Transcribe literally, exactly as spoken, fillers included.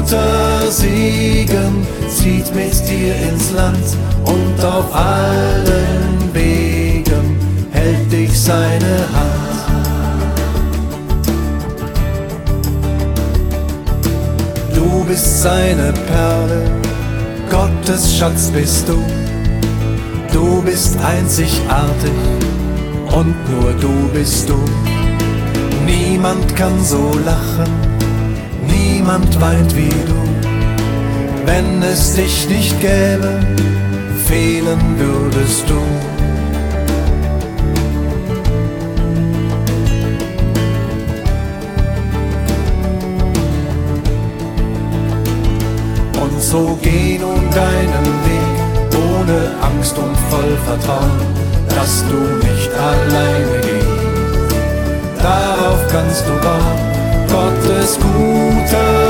guter Segen zieht mit dir ins Land, und auf allen Wegen hält dich seine Hand. Du bist seine Perle, Gottes Schatz bist du. Du bist einzigartig und nur du bist du. Niemand kann so lachen, niemand weint wie du. Wenn es dich nicht gäbe, fehlen würdest du. Und so geh nun deinen Weg, ohne Angst und voll Vertrauen, dass du nicht alleine gehst. Darauf kannst du bauen, Gottes guter